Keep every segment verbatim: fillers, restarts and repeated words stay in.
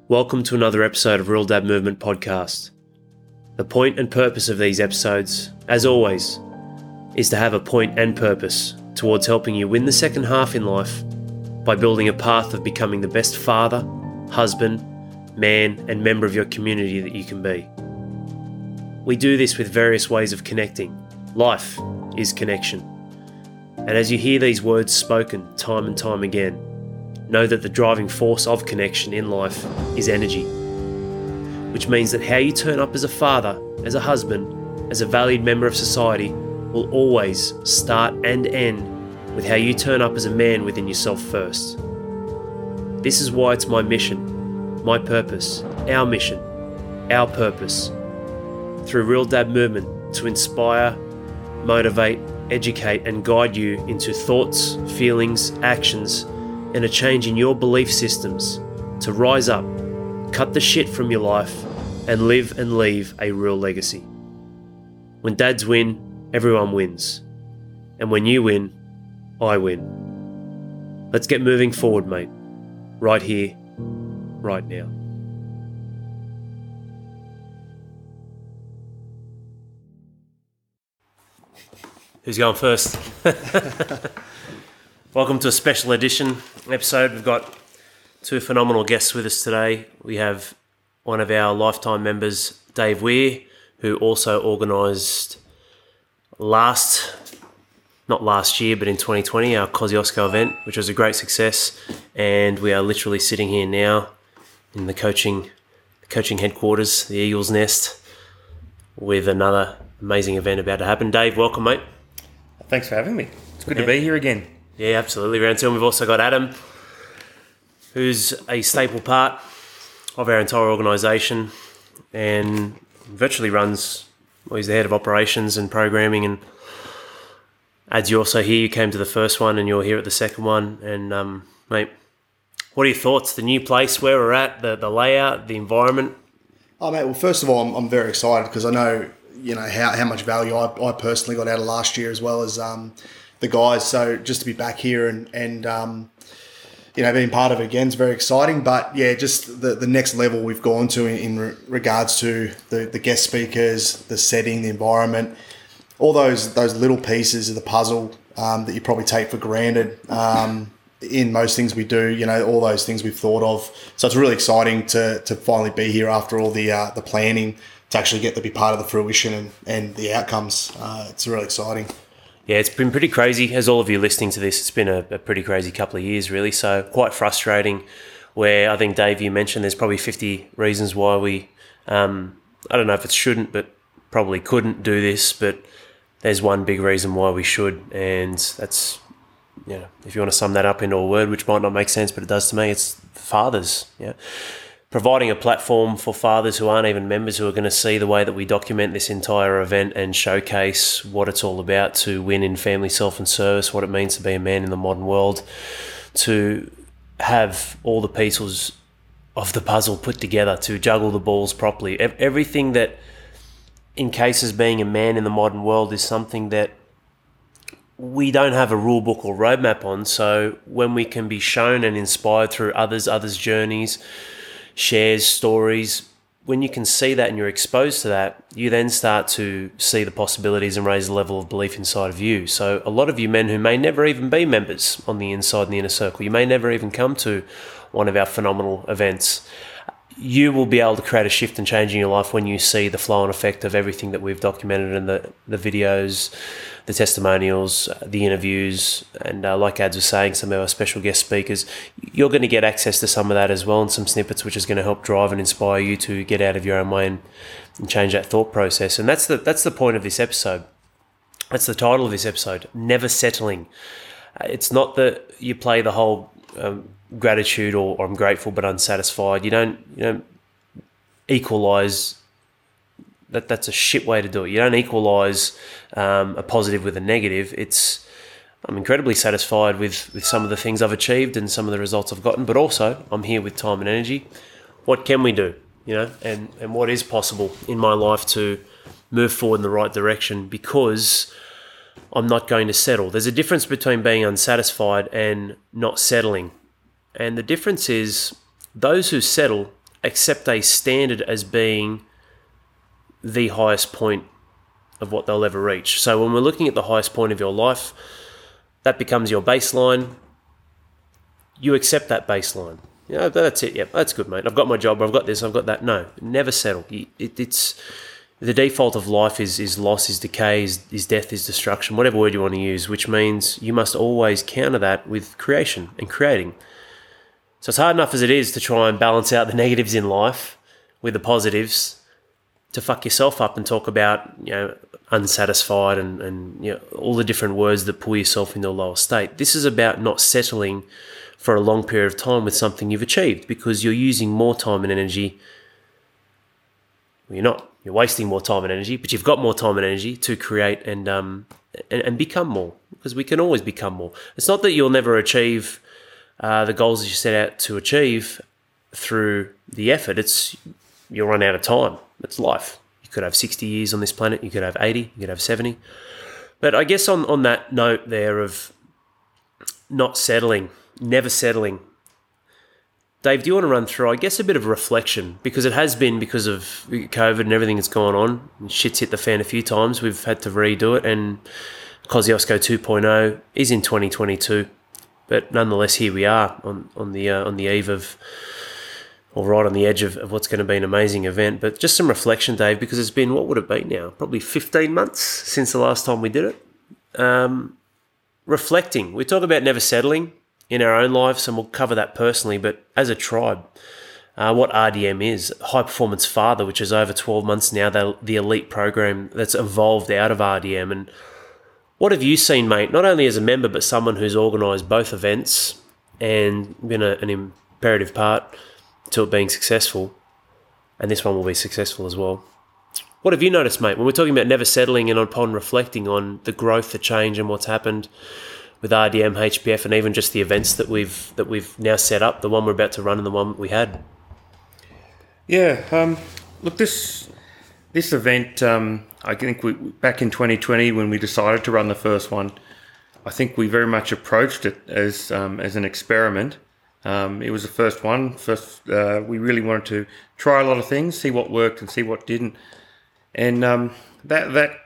Welcome to another episode of Real Dad Movement Podcast. The point and purpose of these episodes, as always, is to have a point and purpose towards helping you win the second half in life by building a path of becoming the best father, husband, man, and member of your community that you can be. We do this with various ways of connecting. Life is connection. And as you hear these words spoken time and time again, know that the driving force of connection in life is energy, which means that how you turn up as a father, as a husband, as a valued member of society will always start and end with how you turn up as a man within yourself first. This is why it's my mission, my purpose, our mission, our purpose, through Real Dad Movement to inspire, motivate, educate and guide you into thoughts, feelings, actions, and a change in your belief systems to rise up, cut the shit from your life, and live and leave a real legacy. When dads win, everyone wins. And when you win, I win. Let's get moving forward, mate. Right here, right now. Who's going first? Welcome to a special edition episode. We've got two phenomenal guests with us today. We have one of our lifetime members, Dave Weir, who also organised last, not last year, but in twenty twenty, our Kosciuszko event, which was a great success. And we are literally sitting here now in the coaching, coaching headquarters, the Eagle's Nest, with another amazing event about to happen. Dave, welcome, mate. Thanks for having me. It's good yeah. to be here again. Yeah, absolutely. Round two. And we've also got Adam, who's a staple part of our entire organisation and virtually runs, well, he's the head of operations and programming. And Ads, you're also here. You came to the first one and you're here at the second one. And, um, mate, what are your thoughts? The new place, where we're at, the, the layout, the environment? Oh, mate, well, first of all, I'm, I'm very excited because I know, you know, how, how much value I, I personally got out of last year as well as um, the guys. So just to be back here and, and um, you know, being part of it again is very exciting. But, yeah, just the, the next level we've gone to in, in re- regards to the, the guest speakers, the setting, the environment, all those those little pieces of the puzzle um, that you probably take for granted um, in most things we do, you know, all those things we've thought of. So it's really exciting to to finally be here after all the uh, the planning, to actually get to be part of the fruition and, and the outcomes. Uh, it's really exciting. Yeah, it's been pretty crazy. As all of you listening to this, it's been a, a pretty crazy couple of years, really. So quite frustrating, where I think, Dave, you mentioned there's probably fifty reasons why we, um, I don't know if it shouldn't, but probably couldn't do this. But there's one big reason why we should, and that's, you know, if you want to sum that up into a word, which might not make sense, but it does to me, it's fathers. Yeah. Providing a platform for fathers who aren't even members, who are going to see the way that we document this entire event and showcase what it's all about to win in family, self and service, what it means to be a man in the modern world, to have all the pieces of the puzzle put together, to juggle the balls properly. Everything that encases being a man in the modern world is something that we don't have a rule book or roadmap on. So when we can be shown and inspired through others, others' journeys, shares, stories, when you can see that and you're exposed to that, you then start to see the possibilities and raise the level of belief inside of you. So a lot of you men who may never even be members on the inside in the inner circle, you may never even come to one of our phenomenal events, you will be able to create a shift and change in your life when you see the flow and effect of everything that we've documented in the, the videos, the testimonials, the interviews, and uh, like Ads was saying, some of our special guest speakers. You're going to get access to some of that as well, and some snippets which is going to help drive and inspire you to get out of your own way and, and change that thought process. And that's the that's the point of this episode. That's the title of this episode, Never Settling. Uh, it's not that you play the whole um, gratitude or, or I'm grateful but unsatisfied. You don't you don't equalise. That that's a shit way to do it. You don't equalise um, a positive with a negative. It's I'm incredibly satisfied with, with some of the things I've achieved and some of the results I've gotten, but also I'm here with time and energy. What can we do, you know, and, and what is possible in my life to move forward in the right direction, because I'm not going to settle. There's a difference between being unsatisfied and not settling. And the difference is those who settle accept a standard as being the highest point of what they'll ever reach. So when we're looking at the highest point of your life, that becomes your baseline. You accept that baseline. You know, that's it. Yeah, that's good, mate. I've got my job. I've got this. I've got that. No, never settle. It, it's the default of life is is loss, is decay, is, is death, is destruction, whatever word you want to use, which means you must always counter that with creation and creating. So it's hard enough as it is to try and balance out the negatives in life with the positives, to fuck yourself up and talk about, you know, unsatisfied and, and you know, all the different words that pull yourself into a lower state. This is about not settling for a long period of time with something you've achieved, because you're using more time and energy. Well, you're not. You're wasting more time and energy, but you've got more time and energy to create and um and, and become more, because we can always become more. It's not that you'll never achieve uh, the goals that you set out to achieve through the effort. It's you'll run out of time. It's life. You could have sixty years on this planet. You could have eighty. You could have seventy. But I guess on, on that note there of not settling, never settling, Dave, do you want to run through, I guess, a bit of reflection? Because it has been, because of COVID and everything that's gone on, and shit's hit the fan a few times, we've had to redo it, and Kosciuszko two point oh is in twenty twenty-two. But nonetheless, here we are on, on the uh, on the eve of, or right on the edge of, of what's going to be an amazing event. But just some reflection, Dave, because it's been, what would it be now? Probably fifteen months since the last time we did it. Um, reflecting. We talk about never settling in our own lives, and we'll cover that personally, but as a tribe, uh, what R D M is, High Performance Father, which is over twelve months now, the, the elite program that's evolved out of R D M. And what have you seen, mate, not only as a member, but someone who's organised both events and been a, an imperative part to it being successful, and this one will be successful as well. What have you noticed, mate, when we're talking about never settling and upon reflecting on the growth, the change, and what's happened with R D M, H P F, and even just the events that we've that we've now set up, the one we're about to run and the one we had? Yeah, um, look, this this event, um, I think we back in twenty twenty when we decided to run the first one, I think we very much approached it as um, as an experiment. Um, it was the first one. First, uh, we really wanted to try a lot of things, see what worked and see what didn't, and um, that that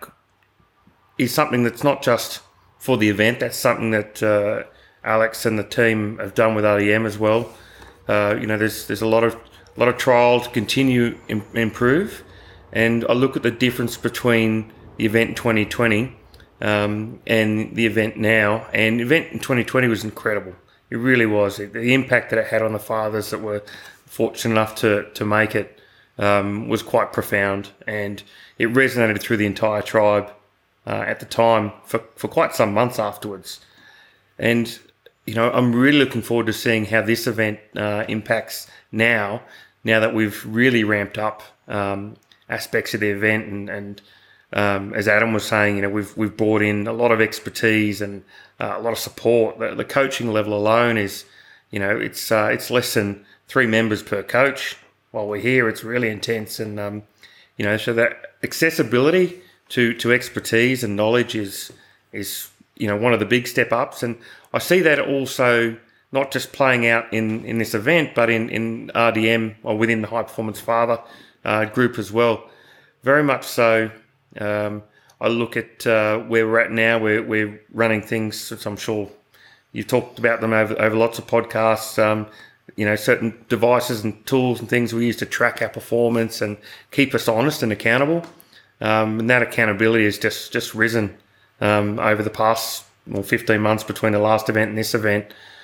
is something that's not just for the event. That's something that uh, Alex and the team have done with R D M as well. Uh, you know, there's there's a lot of a lot of trial to continue im- improve, and I look at the difference between the event in twenty twenty um, and the event now. And the event in twenty twenty was incredible. It really was. The impact that it had on the fathers that were fortunate enough to to make it um, was quite profound, and it resonated through the entire tribe. Uh, at the time for, for quite some months afterwards. And, you know, I'm really looking forward to seeing how this event uh, impacts now, now that we've really ramped up um, aspects of the event. And, and um, as Adam was saying, you know, we've we've brought in a lot of expertise and uh, a lot of support. The, the coaching level alone is, you know, it's uh, it's less than three members per coach. While we're here, it's really intense. And, um, you know, so that accessibility to to expertise and knowledge is is you know one of the big step ups, and I see that also not just playing out in, in this event, but in, in R D M or within the High Performance Father uh, group as well. Very much so. Um, I look at uh, where we're at now. We're we're running things, which I'm sure you've talked about them over over lots of podcasts. Um, you know, certain devices and tools and things we use to track our performance and keep us honest and accountable. Um, and that accountability has just, just risen um, over the past well, fifteen months between the last event and this event.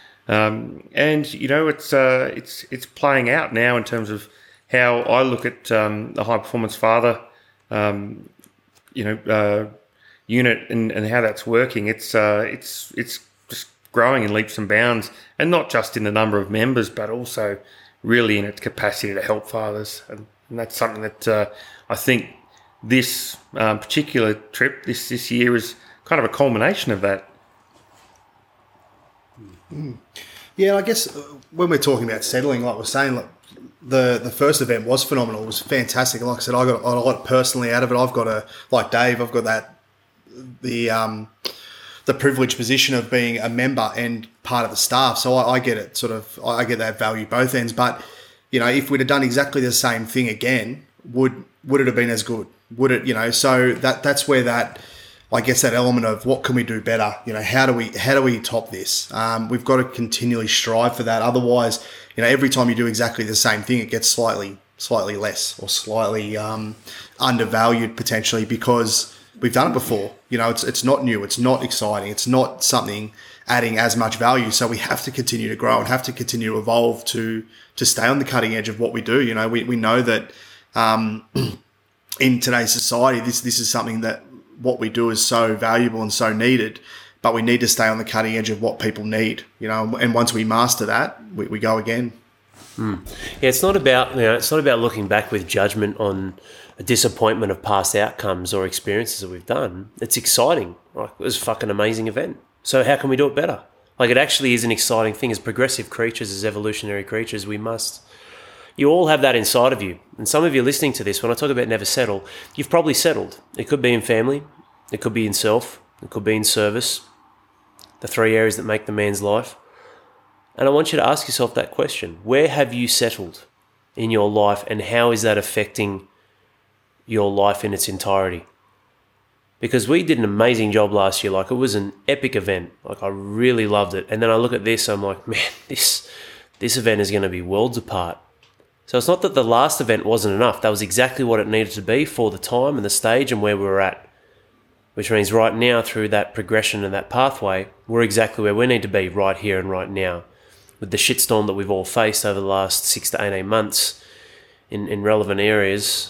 Um, and, you know, it's uh, it's it's playing out now in terms of how I look at um, the High Performance Father, um, you know, uh, unit and, and how that's working. It's uh, it's it's just growing in leaps and bounds, and not just in the number of members, but also really in its capacity to help fathers. And, and that's something that uh, I think this um, particular trip this, this year is kind of a culmination of that. Mm. Yeah, I guess when we're talking about settling, like we're saying, like the the first event was phenomenal. It was fantastic. Like I said, I got a lot personally out of it. I've got a like Dave. I've got that the um, the privileged position of being a member and part of the staff. So I, I get it. Sort of, I get that value both ends. But you know, if we'd have done exactly the same thing again, would would it have been as good? Would it, you know? So that that's where that, I guess, that element of what can we do better? You know, how do we how do we top this? Um, we've got to continually strive for that. Otherwise, you know, every time you do exactly the same thing, it gets slightly slightly less or slightly um, undervalued potentially because we've done it before. You know, it's it's not new, it's not exciting, it's not something adding as much value. So we have to continue to grow and have to continue to evolve to to stay on the cutting edge of what we do. You know, we we know that um, in today's society, this this is something that what we do is so valuable and so needed, but we need to stay on the cutting edge of what people need. You know, and once we master that, we, we go again. Mm. Yeah, it's not about you know, it's not about looking back with judgment on a disappointment of past outcomes or experiences that we've done. It's exciting. Like, it was a fucking amazing event. So how can we do it better? Like, it actually is an exciting thing. As progressive creatures, as evolutionary creatures, we must. You all have that inside of you. And some of you listening to this, when I talk about never settle, you've probably settled. It could be in family. It could be in self. It could be in service. The three areas that make the man's life. And I want you to ask yourself that question. Where have you settled in your life, and how is that affecting your life in its entirety? Because we did an amazing job last year. Like, it was an epic event. Like, I really loved it. And then I look at this, I'm like, man, this this event is going to be worlds apart. So it's not that the last event wasn't enough. That was exactly what it needed to be for the time and the stage and where we were at. Which means right now, through that progression and that pathway, we're exactly where we need to be right here and right now. With the shitstorm that we've all faced over the last six to eighteen months in, in relevant areas,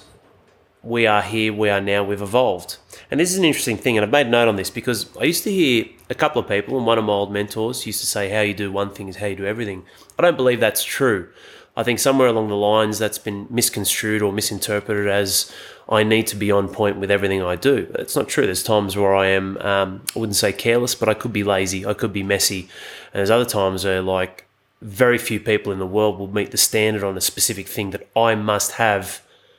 we are here, we are now, we've evolved. And this is an interesting thing, and I've made note on this because I used to hear a couple of people, and one of my old mentors used to say, how you do one thing is how you do everything. I don't believe that's true. I think somewhere along the lines that's been misconstrued or misinterpreted as I need to be on point with everything I do. It's not true. There's times where I am, um, I wouldn't say careless, but I could be lazy, I could be messy. And there's other times where, like, very few people in the world will meet the standard on a specific thing that I must have,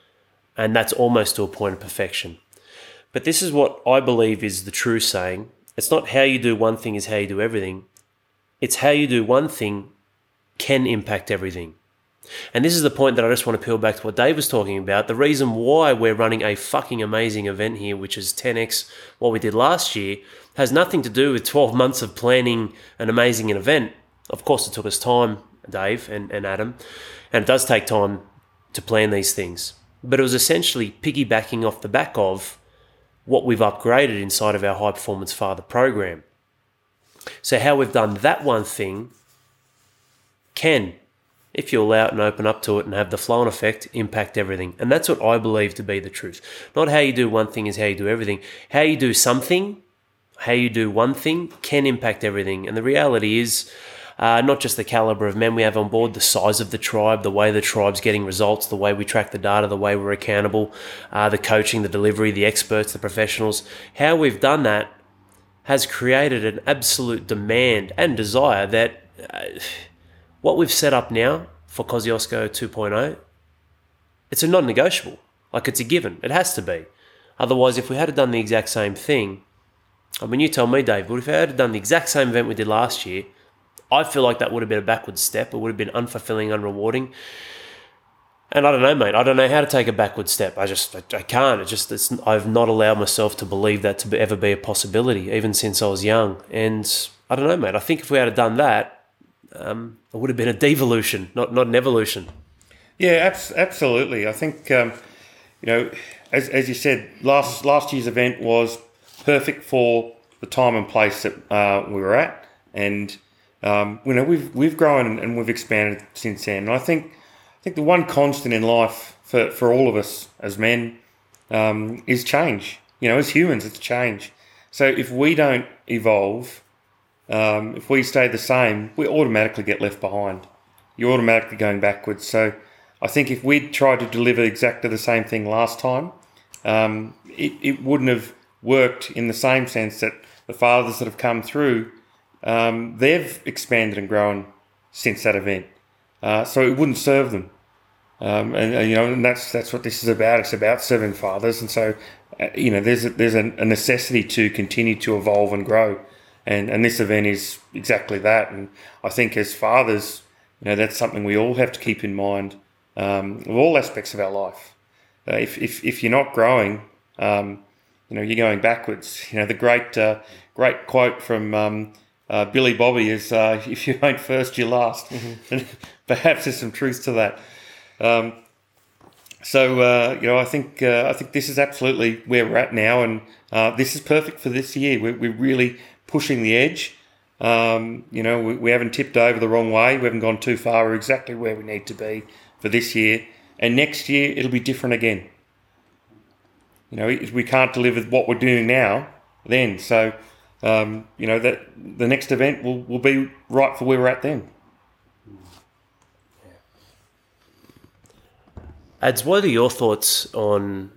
and that's almost to a point of perfection. But this is what I believe is the true saying. It's not how you do one thing is how you do everything. It's how you do one thing can impact everything. And this is the point that I just want to peel back to what Dave was talking about. The reason why we're running a fucking amazing event here, which is ten x what we did last year, has nothing to do with twelve months of planning an amazing event. Of course, it took us time, Dave and, and Adam, and it does take time to plan these things. But it was essentially piggybacking off the back of what we've upgraded inside of our High Performance Father program. So how we've done that one thing can, if you allow it and open up to it and have the flow-on effect, impact everything. And that's what I believe to be the truth. Not how you do one thing is how you do everything. How you do something, how you do one thing can impact everything. And the reality is, Uh, not just the caliber of men we have on board, the size of the tribe, the way the tribe's getting results, the way we track the data, the way we're accountable, uh, the coaching, the delivery, the experts, the professionals. How we've done that has created an absolute demand and desire that uh, what we've set up now for Kosciuszko two point oh, it's a non-negotiable. Like, it's a given. It has to be. Otherwise, if we had done the exact same thing, I mean, you tell me, Dave, but if we had done the exact same event we did last year, I feel like that would have been a backward step. It would have been unfulfilling, unrewarding. And I don't know, mate. I don't know how to take a backward step. I just, I, I can't. It just, it's, I've not allowed myself to believe that to be, ever be a possibility, even since I was young. And I don't know, mate. I think if we had done that, um, it would have been a devolution, not not an evolution. Yeah, abs- absolutely. I think, um, you know, as as you said, last last year's event was perfect for the time and place that uh, we were at, and Um, you know, we've we've grown and we've expanded since then. And I think I think the one constant in life for, for all of us as men um, is change. You know, as humans, it's change. So if we don't evolve, um, if we stay the same, we automatically get left behind. You're automatically going backwards. So I think if we'd tried to deliver exactly the same thing last time, um, it, it wouldn't have worked in the same sense that the fathers that have come through, Um, they've expanded and grown since that event, uh, so it wouldn't serve them. Um, and, and you know, and that's that's what this is about. It's about serving fathers, and so uh, you know, there's a, there's a, a necessity to continue to evolve and grow, and and this event is exactly that. And I think as fathers, you know, that's something we all have to keep in mind um, of all aspects of our life. Uh, if, if if you're not growing, um, you know, you're going backwards. You know, the great uh, great quote from um, uh, Billy Bobby is, uh, "If you ain't first, you're last." Mm-hmm. And perhaps there's some truth to that. Um, so uh, you know, I think uh, I think this is absolutely where we're at now, and uh, this is perfect for this year. We're, we're really pushing the edge. Um, you know, we, we haven't tipped over the wrong way. We haven't gone too far. We're exactly where we need to be for this year. And next year, it'll be different again. You know, we can't deliver what we're doing now then. So, um, you know, that the next event will, will be right for where we're at then. Ads, what are your thoughts on,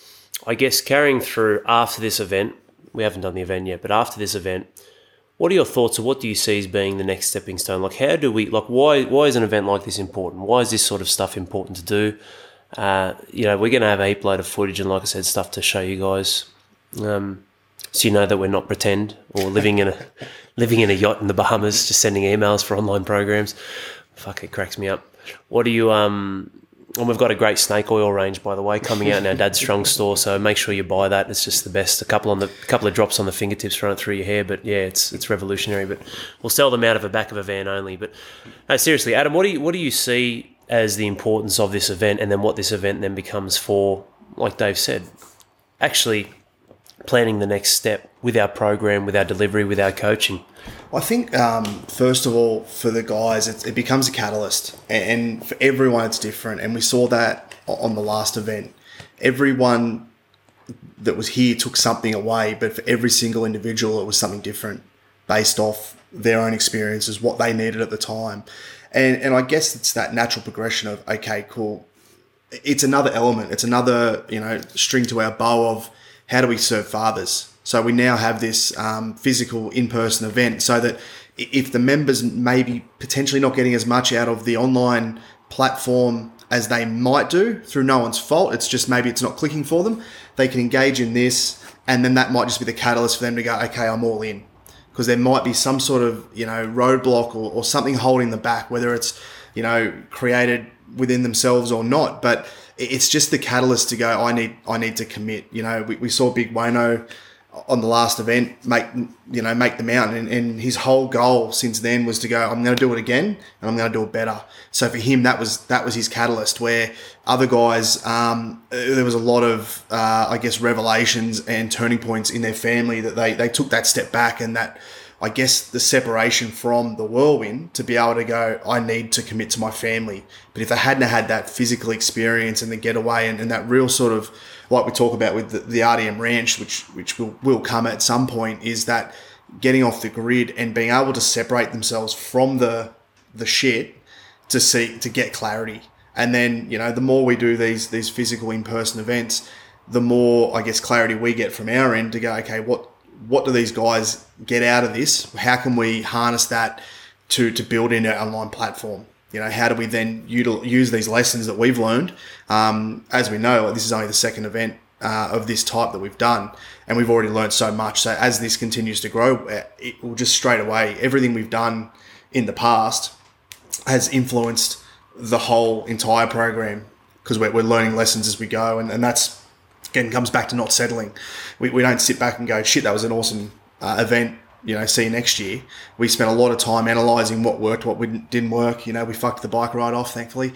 I guess, carrying through after this event? We haven't done the event yet, but after this event, what are your thoughts, or what do you see as being the next stepping stone? Like, how do we, like, why why is an event like this important? Why is this sort of stuff important to do? Uh, you know, we're going to have a heap load of footage and, like I said, stuff to show you guys. Um, so you know that we're not pretend or living in a living in a yacht in the Bahamas, just sending emails for online programs. Fuck, it cracks me up. What do you, um, and we've got a great snake oil range, by the way, coming out in our Dad's Strong store. So make sure you buy that. It's just the best. A couple on the a couple of drops on the fingertips, run it through your hair. But yeah, it's it's revolutionary. But we'll sell them out of the back of a van only. But no, seriously, Adam, what do you what do you see as the importance of this event, and then what this event then becomes for, like Dave said, actually planning the next step with our program, with our delivery, with our coaching? I think, um, first of all, for the guys, it, it becomes a catalyst. And for everyone, it's different. And we saw that on the last event. Everyone that was here took something away, but for every single individual, it was something different based off their own experiences, what they needed at the time. And and I guess it's that natural progression of, okay, cool. It's another element. It's another, you know, string to our bow of how do we serve fathers? So we now have this um, physical in-person event so that if the members may be potentially not getting as much out of the online platform as they might do through no one's fault, it's just maybe it's not clicking for them, they can engage in this, and then that might just be the catalyst for them to go, okay, I'm all in. Because there might be some sort of, you know, roadblock or, or something holding them back, whether it's, you know, created within themselves or not. But it's just the catalyst to go, I need I need to commit. You know, we, we saw Big Wayno on the last event make, you know, make the mountain. And, and his whole goal since then was to go, I'm going to do it again and I'm going to do it better. So for him, that was that was his catalyst, where other guys, um, there was a lot of, uh, I guess, revelations and turning points in their family that they, they took that step back, and that, I guess, the separation from the whirlwind to be able to go, I need to commit to my family. But if they hadn't had that physical experience and the getaway and, and that real sort of, like we talk about with the, the R D M Ranch, which which will, will come at some point, is that getting off the grid and being able to separate themselves from the the shit to see to get clarity. And then, you know, the more we do these these physical in-person events, the more, I guess, clarity we get from our end to go, okay, what what do these guys get out of this? How can we harness that to to build in our online platform? You know, how do we then util- use these lessons that we've learned? Um, as we know, this is only the second event uh, of this type that we've done, and we've already learned so much. So as this continues to grow, it will just straight away, everything we've done in the past has influenced the whole entire program, because we're, we're learning lessons as we go. And, and that's, again, comes back to not settling. We, we don't sit back and go, shit, that was an awesome uh, event. You know, see you next year. We spent a lot of time analysing what worked, what didn't work. You know, we fucked the bike ride off, thankfully.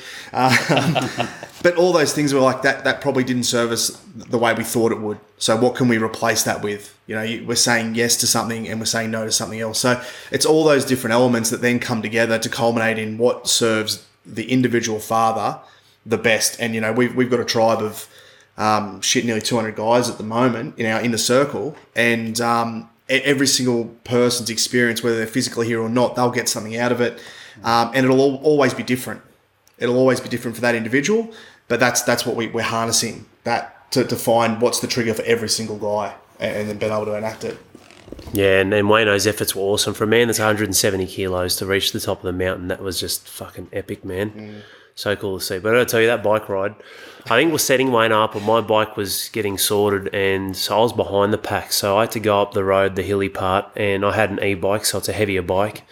Um, but all those things were like, that that probably didn't serve us the way we thought it would. So what can we replace that with? You know, we're saying yes to something and we're saying no to something else. So it's all those different elements that then come together to culminate in what serves the individual father the best. And, you know, we've, we've got a tribe of um, shit, nearly two hundred guys at the moment in our inner circle. And, um, every single person's experience, whether they're physically here or not, they'll get something out of it. Um, and it'll al- always be different. It'll always be different for that individual. But that's that's what we, we're harnessing, that to, to find what's the trigger for every single guy and, and then being able to enact it. Yeah, and, and Wayno's efforts were awesome. For a man that's one hundred seventy kilos to reach the top of the mountain, that was just fucking epic, man. Mm. So cool to see. But I got to tell you, that bike ride, I think we're setting Wayne up, and my bike was getting sorted, and so I was behind the pack. So I had to go up the road, the hilly part, and I had an e-bike, so it's a heavier bike.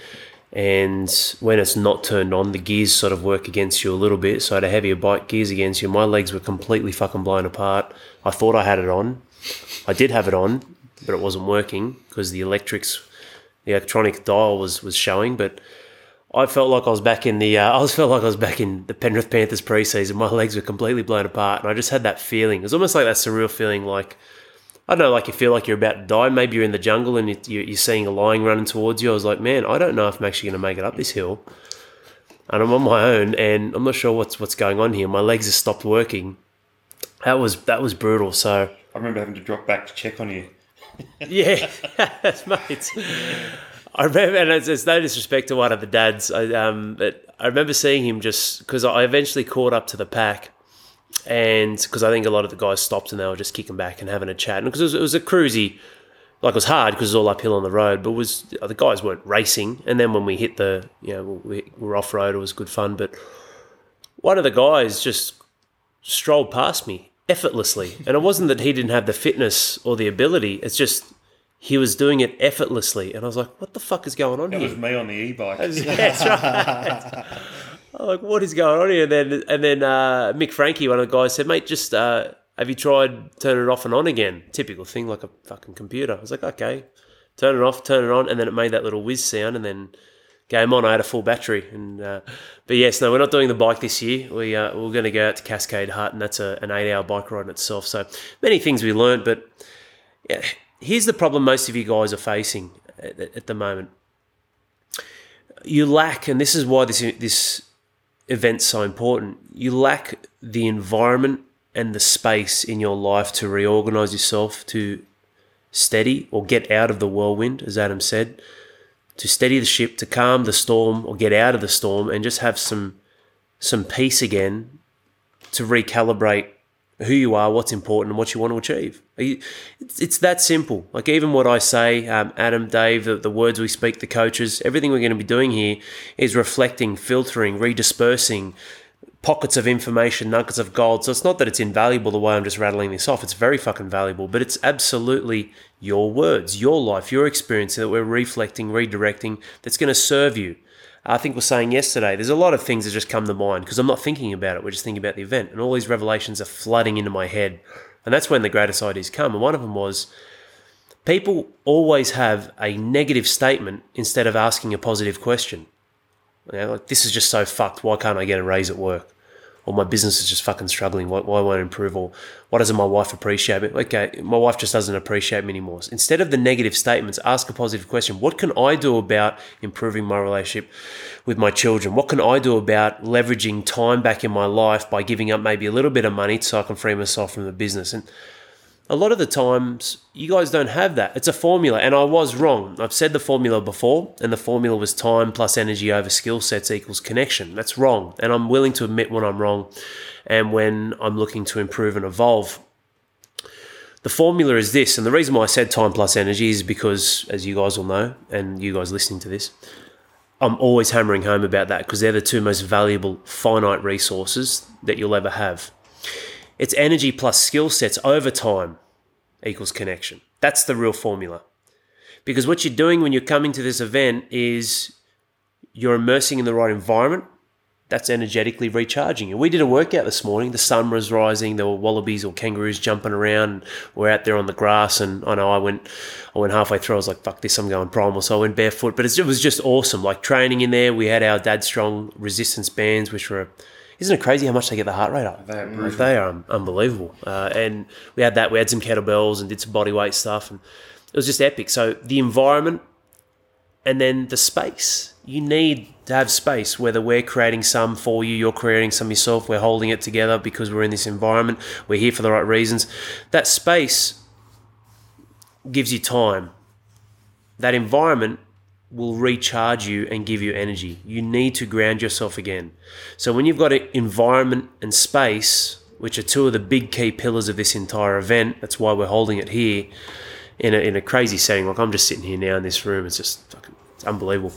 And when it's not turned on, the gears sort of work against you a little bit. So I had a heavier bike, gears against you. My legs were completely fucking blown apart. I thought I had it on. I did have it on, but it wasn't working because the electrics, the electronic dial was was showing. But I felt like I was back in the. Uh, I was felt like I was back in the Penrith Panthers preseason. My legs were completely blown apart, and I just had that feeling. It was almost like that surreal feeling, like I don't know, like you feel like you're about to die. Maybe you're in the jungle and you, you're seeing a lion running towards you. I was like, man, I don't know if I'm actually going to make it up this hill, and I'm on my own, and I'm not sure what's what's going on here. My legs have stopped working. That was that was brutal. So I remember having to drop back to check on you. Yeah, mate. I remember, and it's, it's no disrespect to one of the dads. I um, but I remember seeing him just because I eventually caught up to the pack, and because I think a lot of the guys stopped and they were just kicking back and having a chat, and because it was, it was a cruisy, like it was hard because it was all uphill on the road, but it was the guys weren't racing. And then when we hit the, you know, we were off road, it was good fun. But one of the guys just strolled past me effortlessly, and it wasn't that he didn't have the fitness or the ability. It's just he was doing it effortlessly, and I was like, "What the fuck is going on That here?" was me on the e-bike. Yeah, that's right. I'm like, "What is going on here?" And then, and then uh, Mick Frankie, one of the guys, said, "Mate, just uh, have you tried turning it off and on again?" Typical thing, like a fucking computer. I was like, "Okay, turn it off, turn it on," and then it made that little whiz sound, and then game on. I had a full battery, and uh, but yes, no, we're not doing the bike this year. We uh, we're going to go out to Cascade Hut, and that's a, an eight-hour bike ride in itself. So many things we learned, but yeah, here's the problem most of you guys are facing at, at the moment. You lack, and this is why this this event's so important. You lack the environment and the space in your life to reorganize yourself, to steady or get out of the whirlwind, as Adam said. To steady the ship, to calm the storm or get out of the storm, and just have some some peace again to recalibrate who you are, what's important, and what you want to achieve. It's, it's that simple. Like even what I say, um, Adam, Dave, the, the words we speak, the coaches, everything we're going to be doing here is reflecting, filtering, redispersing pockets of information, nuggets of gold. So it's not that it's invaluable the way I'm just rattling this off. It's very fucking valuable, but it's absolutely your words, your life, your experience that we're reflecting, redirecting, that's going to serve you. I think we were saying yesterday, there's a lot of things that just come to mind because I'm not thinking about it. We're just thinking about the event, and all these revelations are flooding into my head. And that's when the greatest ideas come. And one of them was people always have a negative statement instead of asking a positive question. You know, like, this is just so fucked. Why can't I get a raise at work? Or my business is just fucking struggling. Why, why won't it improve? Or why doesn't my wife appreciate me? Okay, my wife just doesn't appreciate me anymore. Instead of the negative statements, ask a positive question. What can I do about improving my relationship with my children? What can I do about leveraging time back in my life by giving up maybe a little bit of money so I can free myself from the business? And a lot of the times, you guys don't have that. It's a formula, and I was wrong. I've said the formula before, and the formula was time plus energy over skill sets equals connection. That's wrong, and I'm willing to admit when I'm wrong and when I'm looking to improve and evolve. The formula is this, and the reason why I said time plus energy is because, as you guys will know, and you guys listening to this, I'm always hammering home about that because they're the two most valuable finite resources that you'll ever have. It's energy plus skill sets over time equals connection. That's the real formula. Because what you're doing when you're coming to this event is you're immersing in the right environment. That's energetically recharging you. We did a workout this morning. The sun was rising. There were wallabies or kangaroos jumping around. We're out there on the grass, and I know I went I went halfway through. I was like, fuck this, I'm going primal. So I went barefoot. But it was just awesome. Like training in there. We had our Dad Strong resistance bands, which were... Isn't it crazy how much they get the heart rate up? They are brutal. They are um, unbelievable. Uh, and we had that. We had some kettlebells and did some body weight stuff. And it was just epic. So the environment and then the space. You need to have space, whether we're creating some for you, you're creating some yourself, we're holding it together because we're in this environment, we're here for the right reasons. That space gives you time. That environment will recharge you and give you energy. You need to ground yourself again. So when you've got an environment and space, which are two of the big key pillars of this entire event, that's why we're holding it here in a, in a crazy setting. Like I'm just sitting here now in this room. It's just fucking, it's unbelievable.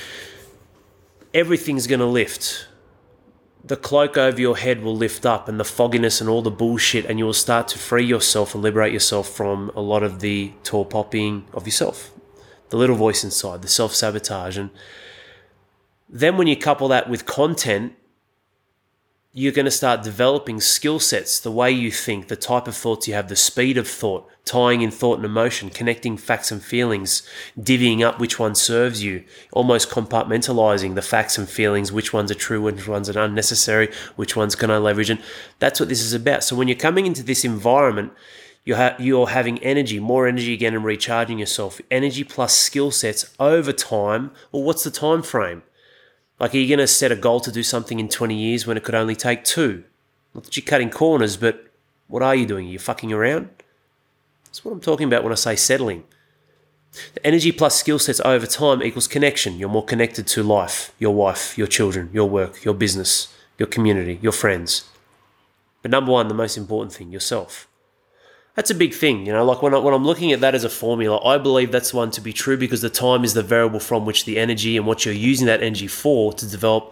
Everything's going to lift. The cloak over your head will lift up, and the fogginess and all the bullshit, and you will start to free yourself and liberate yourself from a lot of the tall popping of yourself. The little voice inside, the self-sabotage. And Then when you couple that with content, you're going to start developing skill sets, the way you think, the type of thoughts you have, the speed of thought, tying in thought and emotion, connecting facts and feelings, divvying up which one serves you, almost compartmentalizing the facts and feelings, which ones are true, which ones are unnecessary, which ones can I leverage. And that's what this is about. So when you're coming into this environment, you're, ha- you're having energy, more energy again, and recharging yourself. Energy plus skill sets over time. Well, what's the time frame? Like, are you going to set a goal to do something in twenty years when it could only take two? Not that you're cutting corners, but what are you doing? Are you fucking around? That's what I'm talking about when I say settling. The energy plus skill sets over time equals connection. You're more connected to life, your wife, your children, your work, your business, your community, your friends. But number one, the most important thing, yourself. That's a big thing, you know, like when, I, when I'm looking at that as a formula, I believe that's one to be true because the time is the variable from which the energy and what you're using that energy for to develop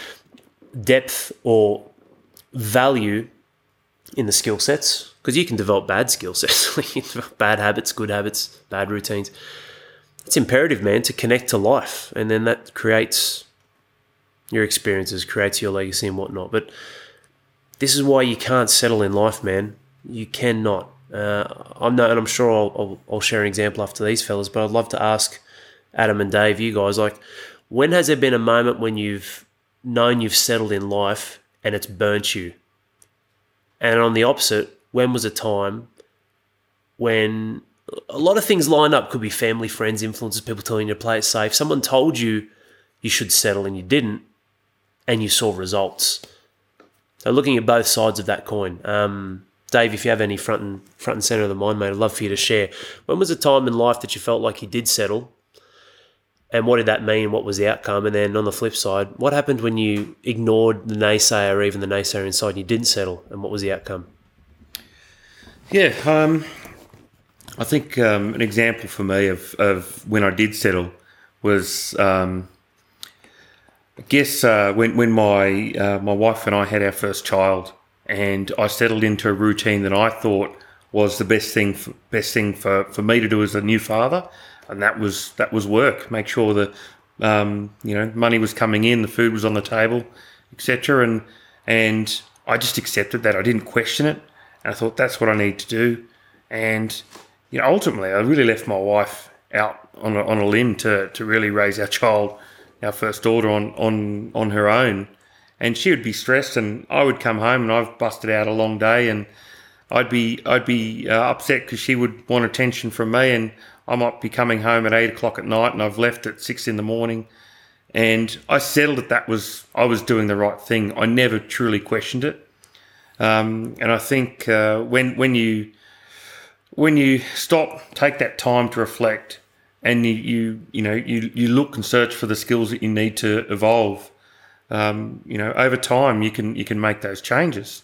depth or value in the skill sets. Because you can develop bad skill sets, you can develop bad habits, good habits, bad routines. It's imperative, man, to connect to life. And then that creates your experiences, creates your legacy and whatnot. But this is why you can't settle in life, man. You cannot. Uh, I'm not, and I'm sure I'll, I'll, I'll share an example after these fellas, but I'd love to ask Adam and Dave, you guys, like, when has there been a moment when you've known you've settled in life and it's burnt you? And on the opposite, when was a time when a lot of things lined up? Could be family, friends, influences, people telling you to play it safe. Someone told you you should settle and you didn't, and you saw results. So looking at both sides of that coin. Um, Dave, if you have any front and front and centre of the mind, mate, I'd love for you to share. When was a time in life that you felt like you did settle? And what did that mean? What was the outcome? And then on the flip side, what happened when you ignored the naysayer or even the naysayer inside and you didn't settle? And what was the outcome? Yeah, um, I think um, an example for me of, of when I did settle was, um, I guess, uh, when when my uh, my wife and I had our first child. And I settled into a routine that I thought was the best thing, for, best thing for, for me to do as a new father, and that was that was work. Make sure that um, you know money was coming in, the food was on the table, et cetera. And and I just accepted that. I didn't question it. And I thought that's what I need to do. And you know, ultimately, I really left my wife out on a, on a limb to to really raise our child, our first daughter, on on on her own. And she would be stressed, and I would come home, and I've busted out a long day, and I'd be I'd be uh, upset because she would want attention from me, and I might be coming home at eight o'clock at night, and I've left at six in the morning, and I settled that that was I was doing the right thing. I never truly questioned it, um, and I think uh, when when you when you stop, take that time to reflect, and you you you know you you look and search for the skills that you need to evolve. Um, you know, over time you can you can make those changes,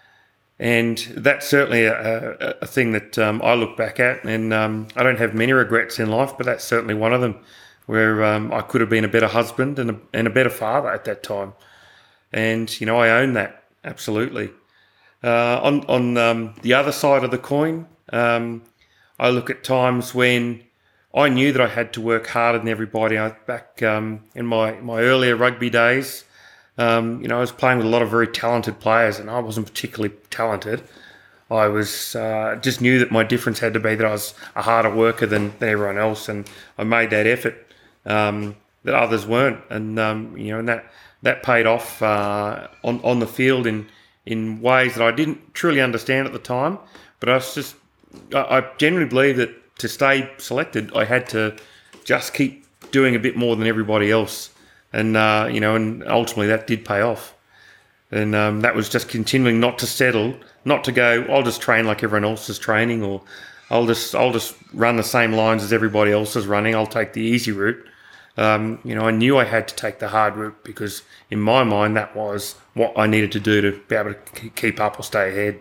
and that's certainly a, a, a thing that um, I look back at, and um, I don't have many regrets in life, but that's certainly one of them, where um, I could have been a better husband and a, and a better father at that time, and you know I own that absolutely. Uh, on on um, the other side of the coin, um, I look at times when I knew that I had to work harder than everybody. I, back um, in my, my earlier rugby days. Um, you know, I was playing with a lot of very talented players, and I wasn't particularly talented. I was uh, just knew that my difference had to be that I was a harder worker than, than everyone else, and I made that effort um, that others weren't, and um, you know, and that that paid off uh, on on the field in in ways that I didn't truly understand at the time. But I was just, I, I genuinely believe that to stay selected, I had to just keep doing a bit more than everybody else. And, uh, you know, and ultimately that did pay off. And um, that was just continuing not to settle, not to go, I'll just train like everyone else is training, or I'll just I'll just run the same lines as everybody else is running. I'll take the easy route. Um, you know, I knew I had to take the hard route because in my mind that was what I needed to do to be able to keep up or stay ahead.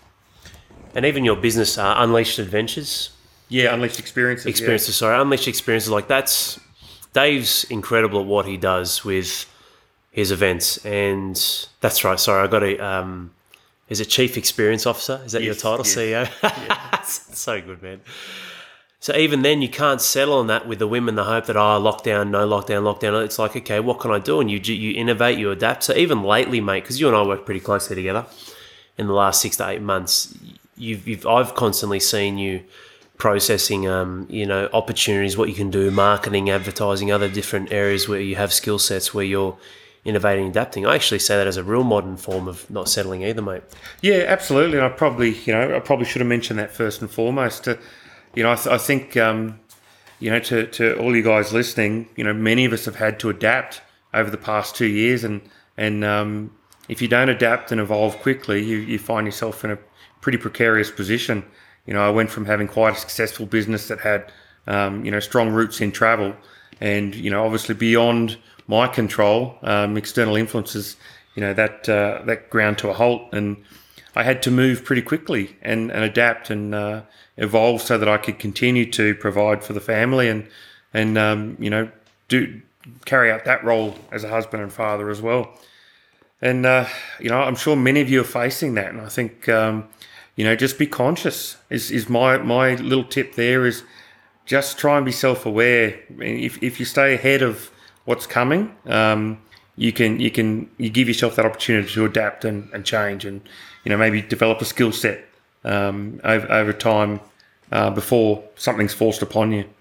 And even your business, uh, Unleashed Adventures. Yeah, Unleashed Experiences. Experiences, yeah. sorry. Unleashed Experiences, like that's... Dave's incredible at what he does with his events, and that's right. Sorry, I got a. Um, is it Chief Experience Officer? Is that yes, your title, yes. C E O? Yeah. So good, man. So even then, you can't settle on that with the women, the hope that, oh, lockdown, no lockdown, lockdown. It's like, okay, what can I do? And you you innovate, you adapt. So even lately, mate, because you and I work pretty closely together in the last six to eight months, you've, you've I've constantly seen you processing, um, you know, opportunities, what you can do, marketing, advertising, other different areas where you have skill sets where you're innovating, adapting. I actually say that as a real modern form of not settling either, mate. Yeah, absolutely. And I probably, you know, I probably should have mentioned that first and foremost. To, you know, I, th- I think, um, you know, to, to all you guys listening, you know, many of us have had to adapt over the past two years. And, and um, if you don't adapt and evolve quickly, you, you find yourself in a pretty precarious position. You know, I went from having quite a successful business that had, um, you know, strong roots in travel and, you know, obviously beyond my control, um, external influences, you know, that uh, that ground to a halt. And I had to move pretty quickly and, and adapt and uh, evolve so that I could continue to provide for the family and, and um, you know, do carry out that role as a husband and father as well. And, uh, you know, I'm sure many of you are facing that. And I think, um, you know, just be conscious is, is my, my little tip there is just try and be self-aware. If, if you stay ahead of what's coming, um, you can you can you give yourself that opportunity to adapt and, and change, and you know maybe develop a skill set um, over over time uh, before something's forced upon you.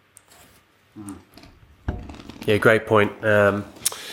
Yeah, great point. Um,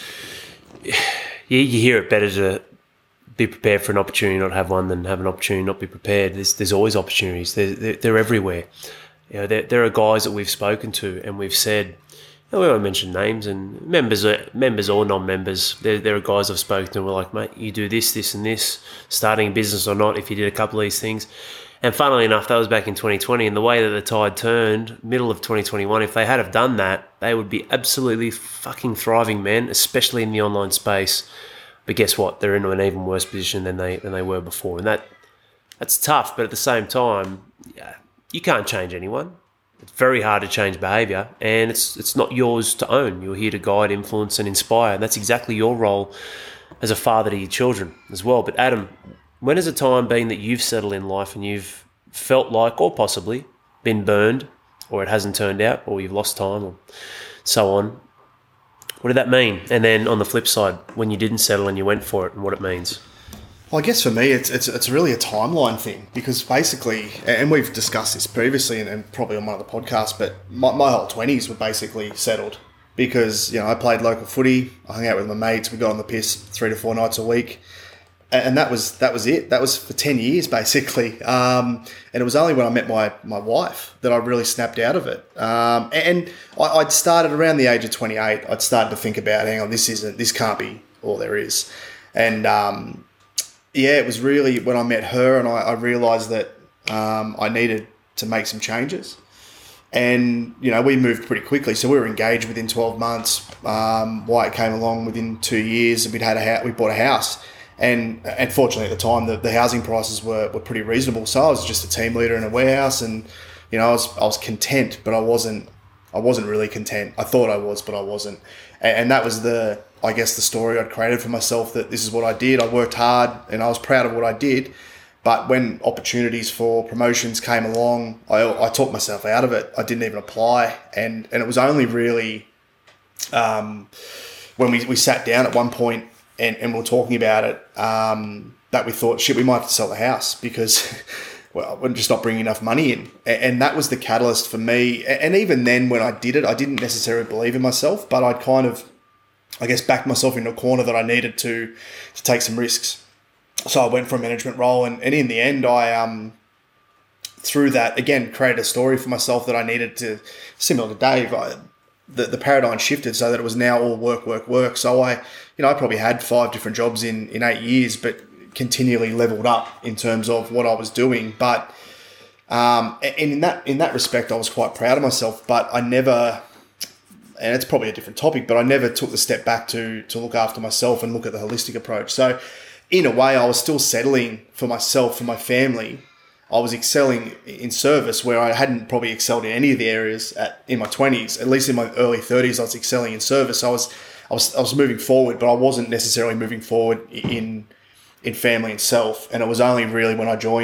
you, you hear it better to be prepared for an opportunity, not have one, than have an opportunity, not be prepared. There's there's always opportunities. They're they're, they're everywhere. You know, there there are guys that we've spoken to and we've said. We won't mention names and members, members or non-members. There, there are guys I've spoken to. And we're like, mate, you do this, this, and this. Starting a business or not, if you did a couple of these things. And funnily enough, that was back in twenty twenty. And the way that the tide turned, middle of twenty twenty-one, if they had have done that, they would be absolutely fucking thriving men, especially in the online space. But guess what? They're in an even worse position than they than they were before, and that that's tough. But at the same time, yeah, you can't change anyone. It's very hard to change behaviour, and it's it's not yours to own. You're here to guide, influence, and inspire, and that's exactly your role as a father to your children as well. But Adam, when has a time been that you've settled in life and you've felt like, or possibly, been burned, or it hasn't turned out, or you've lost time, or so on? What did that mean? And then on the flip side, when you didn't settle and you went for it, and what it means? Well, I guess for me, it's it's it's really a timeline thing because basically, and we've discussed this previously and, and probably on one of the podcasts, but my, my whole twenties were basically settled because, you know, I played local footy, I hung out with my mates, we got on the piss three to four nights a week, and that was that was it. That was for ten years, basically. Um, and it was only when I met my, my wife that I really snapped out of it. Um, and I, I'd started around the age of twenty-eight, I'd started to think about, hang on, this isn't, this can't be all there is. And, um, yeah, it was really when I met her and I, I realised that um, I needed to make some changes. And, you know, we moved pretty quickly. So we were engaged within twelve months. Um, Wyatt came along within two years and we'd had a house, we bought a house. And unfortunately at the time, the, the housing prices were, were pretty reasonable. So I was just a team leader in a warehouse and, you know, I was I was content, but I wasn't I wasn't really content. I thought I was, but I wasn't. And, and that was the... I guess the story I'd created for myself that this is what I did. I worked hard and I was proud of what I did. But when opportunities for promotions came along, I, I talked myself out of it. I didn't even apply. And, and it was only really um, when we, we sat down at one point and, and we were talking about it um, that we thought, shit, we might have to sell the house because, well, we're just not bringing enough money in. And, and that was the catalyst for me. And even then when I did it, I didn't necessarily believe in myself, but I'd kind of, I guess, backed myself into a corner that I needed to to take some risks. So I went for a management role, and, and in the end, I um through that again created a story for myself that I needed to, similar to Dave. I, the the paradigm shifted so that it was now all work, work, work. So I, you know, I probably had five different jobs in in eight years, but continually leveled up in terms of what I was doing. But um, and in that in that respect, I was quite proud of myself. But I never. And it's probably a different topic, but I never took the step back to to look after myself and look at the holistic approach. So in a way, I was still settling for myself, for my family. I was excelling in service where I hadn't probably excelled in any of the areas at, in my twenties. At least in my early thirties, I was excelling in service. I was I was I was moving forward, but I wasn't necessarily moving forward in in family and self. And it was only really when I joined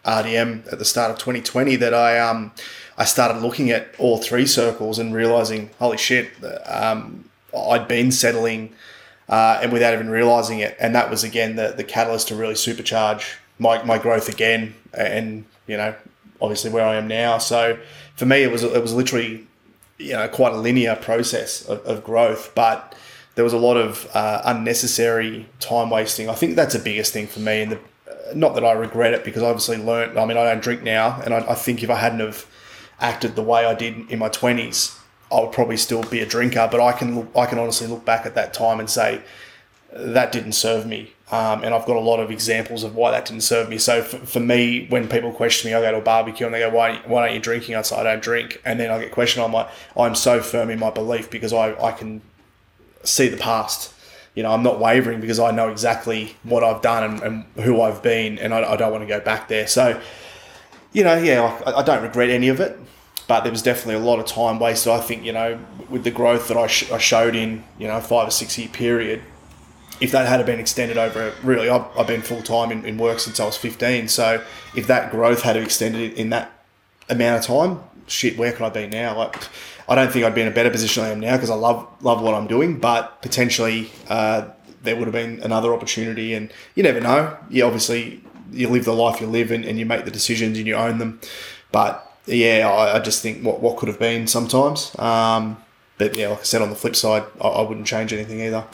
R D M at the start of twenty twenty that I um I started looking at all three circles and realizing, holy shit, um, I'd been settling uh, and without even realizing it. And that was, again, the, the catalyst to really supercharge my, my growth again. And, you know, obviously where I am now. So for me, it was, it was literally, you know, quite a linear process of, of growth, but there was a lot of uh, unnecessary time wasting. I think that's the biggest thing for me. And the, not that I regret it, because I obviously learned, I mean, I don't drink now. And I, I think if I hadn't have acted the way I did in my twenties, I would probably still be a drinker. But I can look, I can honestly look back at that time and say that didn't serve me. Um, and I've got a lot of examples of why that didn't serve me. So for, for me, when people question me, I go to a barbecue and they go, why, why aren't you drinking? I say, I don't drink. And then I get questioned. I'm like, I'm so firm in my belief because I, I can see the past. You know, I'm not wavering because I know exactly what I've done and, and who I've been, and I, I don't want to go back there. So, you know, yeah, I, I don't regret any of it, but there was definitely a lot of time wasted. I think, you know, with the growth that I, sh- I showed in, you know, a five or six year period, if that had been extended over, really, I've, I've been full time in, in work since I was fifteen. So if that growth had extended in that amount of time, shit, where could I be now? Like, I don't think I'd be in a better position than I am now because I love love what I'm doing, but potentially uh, there would have been another opportunity, and you never know. You obviously you live the life you live and, and you make the decisions and you own them. But yeah, I, I just think what what could have been sometimes. Um, but yeah, like I said, on the flip side, I, I wouldn't change anything either.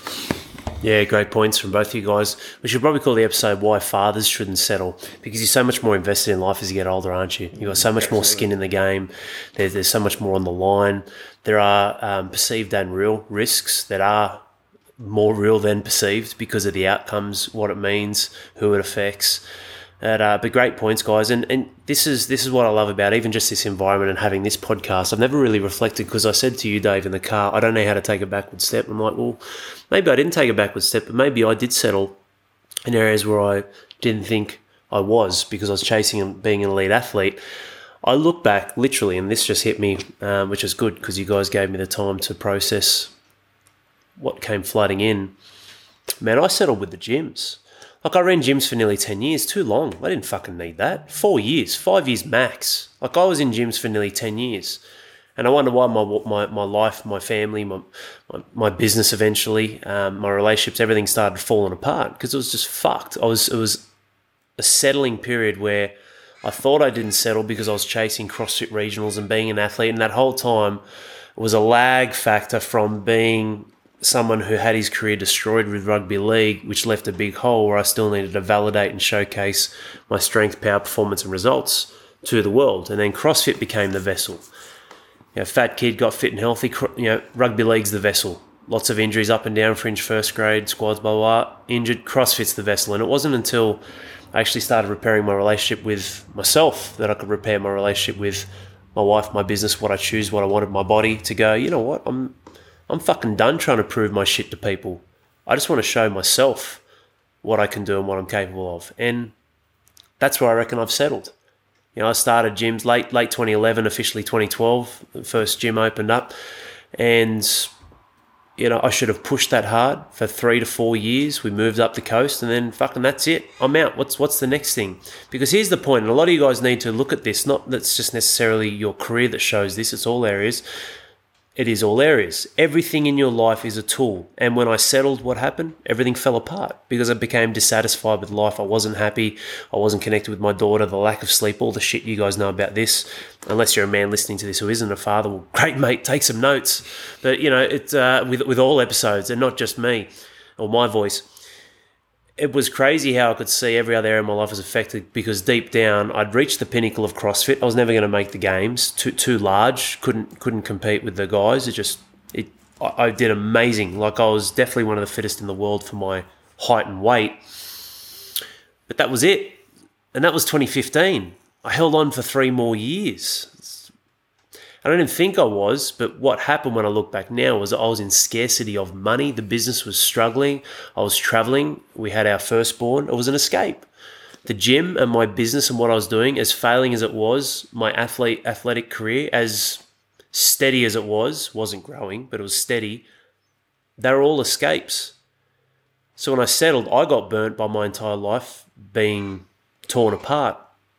Yeah, great points from both of you guys. We should probably call the episode Why Fathers Shouldn't Settle, because you're so much more invested in life as you get older, aren't you? You've got so much more skin in the game. There's, there's so much more on the line. There are um, perceived and real risks that are more real than perceived because of the outcomes, what it means, who it affects. But, uh, but great points, guys. And and this is this is what I love about even just this environment and having this podcast. I've never really reflected, because I said to you, Dave, in the car, I don't know how to take a backward step. I'm like, well, maybe I didn't take a backward step, but maybe I did settle in areas where I didn't think I was because I was chasing being an elite athlete. I look back literally, and this just hit me, um, which is good because you guys gave me the time to process what came flooding in. Man, I settled with the gyms. Like, I ran gyms for nearly ten years, too long. I didn't fucking need that. Four years, five years max. Like, I was in gyms for nearly ten years. And I wonder why my my, my life, my family, my my, my business eventually, um, my relationships, everything started falling apart because it was just fucked. I was It was a settling period where I thought I didn't settle because I was chasing CrossFit regionals and being an athlete. And that whole time was a lag factor from being someone who had his career destroyed with rugby league, which left a big hole where I still needed to validate and showcase my strength, power, performance and results to the world. And then CrossFit became the vessel. You know, fat kid, got fit and healthy. You know, rugby league's the vessel. Lots of injuries up and down, fringe first grade, squads, blah, blah, blah. Injured, CrossFit's the vessel. And it wasn't until I actually started repairing my relationship with myself that I could repair my relationship with my wife, my business, what I choose, what I wanted my body to go, you know what, I'm I'm fucking done trying to prove my shit to people. I just want to show myself what I can do and what I'm capable of. And that's where I reckon I've settled. You know, I started gyms late late twenty eleven, officially twenty twelve. The first gym opened up. And, you know, I should have pushed that hard for three to four years. We moved up the coast and then fucking that's it. I'm out. What's what's the next thing? Because here's the point, and a lot of you guys need to look at this. Not that's just necessarily your career that shows this. It's all areas. It is all areas. Everything in your life is a tool. And when I settled, what happened? Everything fell apart because I became dissatisfied with life. I wasn't happy. I wasn't connected with my daughter, the lack of sleep, all the shit you guys know about this. Unless you're a man listening to this who isn't a father, well, great, mate, take some notes. But, you know, it, uh, with, with all episodes, and not just me or my voice, it was crazy how I could see every other area of my life was affected because deep down I'd reached the pinnacle of CrossFit. I was never going to make the games. Too too large. Couldn't couldn't compete with the guys. It just it I, I did amazing. Like, I was definitely one of the fittest in the world for my height and weight. But that was it. And that was twenty fifteen. I held on for three more years. I don't even think I was, but what happened when I look back now was I was in scarcity of money. The business was struggling. I was traveling. We had our firstborn. It was an escape. The gym and my business and what I was doing, as failing as it was, my athlete athletic career, as steady as it was, wasn't growing, but it was steady. They were all escapes. So when I settled, I got burnt by my entire life being torn apart.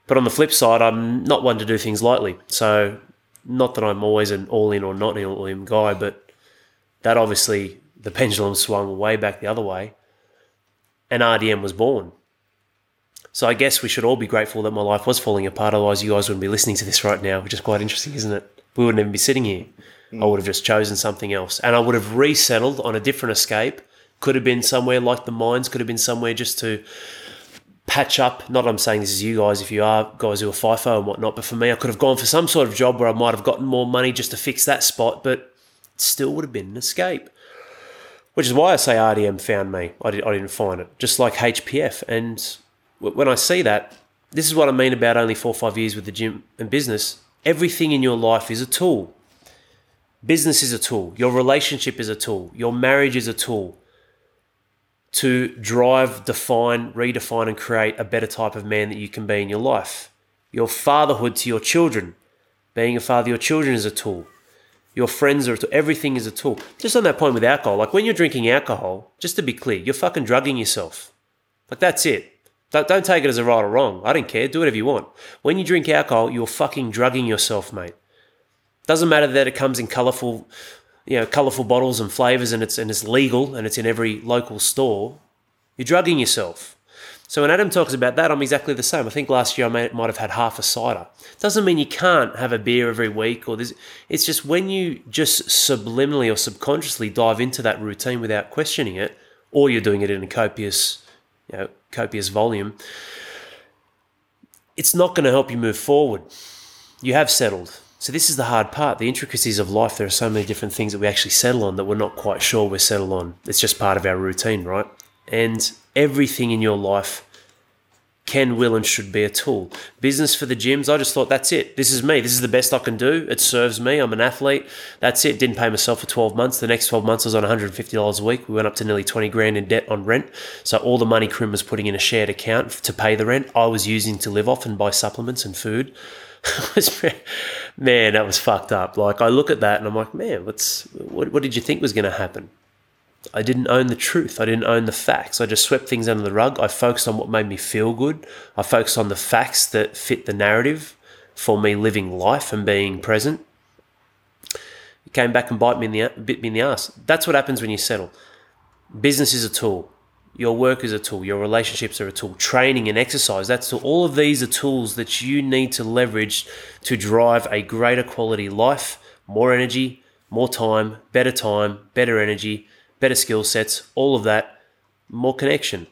But on the flip side, I'm not one to do things lightly. So not that I'm always an all-in or not an all-in guy, but that obviously the pendulum swung way back the other way and R D M was born. So I guess we should all be grateful that my life was falling apart. Otherwise, you guys wouldn't be listening to this right now, which is quite interesting, isn't it? We wouldn't even be sitting here. Mm. I would have just chosen something else. And I would have resettled on a different escape. Could have been somewhere like the mines, could have been somewhere just to patch up. Not I'm saying this is you guys, if you are guys who are FIFO and whatnot, but for me, I could have gone for some sort of job where I might have gotten more money just to fix that spot, but it still would have been an escape. Which is why I say R D M found me. I, did, I didn't find it. Just like H P F. And when I see that, this is what I mean about only four or five years with the gym and business. Everything in your life is a tool. Business is a tool. Your relationship is a tool. Your marriage is a tool to drive, define, redefine, and create a better type of man that you can be in your life. Your fatherhood to your children. Being a father to your children is a tool. Your friends are a tool. Everything is a tool. Just on that point with alcohol, like when you're drinking alcohol, just to be clear, you're fucking drugging yourself. Like that's it. Don't, don't take it as a right or wrong. I don't care. Do whatever you want. When you drink alcohol, you're fucking drugging yourself, mate. Doesn't matter that it comes in colourful, you know, colourful bottles and flavours and it's and it's legal and it's in every local store. You're drugging yourself. So when Adam talks about that, I'm exactly the same. I think last year I may, might have had half a cider. Doesn't mean you can't have a beer every week or this. It's just when you just subliminally or subconsciously dive into that routine without questioning it, or you're doing it in a copious, you know, copious volume, it's not going to help you move forward. You have settled. So this is the hard part, the intricacies of life. There are so many different things that we actually settle on that we're not quite sure we're settled on. It's just part of our routine, right? And everything in your life can, will, and should be a tool. Business for the gyms, I just thought, that's it. This is me. This is the best I can do. It serves me. I'm an athlete. That's it. Didn't pay myself for twelve months. The next twelve months I was on one hundred fifty dollars a week. We went up to nearly twenty grand in debt on rent. So all the money Krim was putting in a shared account to pay the rent, I was using to live off and buy supplements and food. Man, that was fucked up. Like I look at that and I'm like, man, what's what, what did you think was going to happen? I didn't own the truth. I didn't own the facts. I just swept things under the rug. I focused on what made me feel good. I focused on the facts that fit the narrative for me living life and being present. It came back and bite me in the bit me in the ass. That's what happens when you settle. Business is a tool. Your work is a tool. Your relationships are a tool. Training and exercise, that's tool. All of these are tools that you need to leverage to drive a greater quality life, more energy, more time, better time, better energy, better skill sets, all of that, more connection.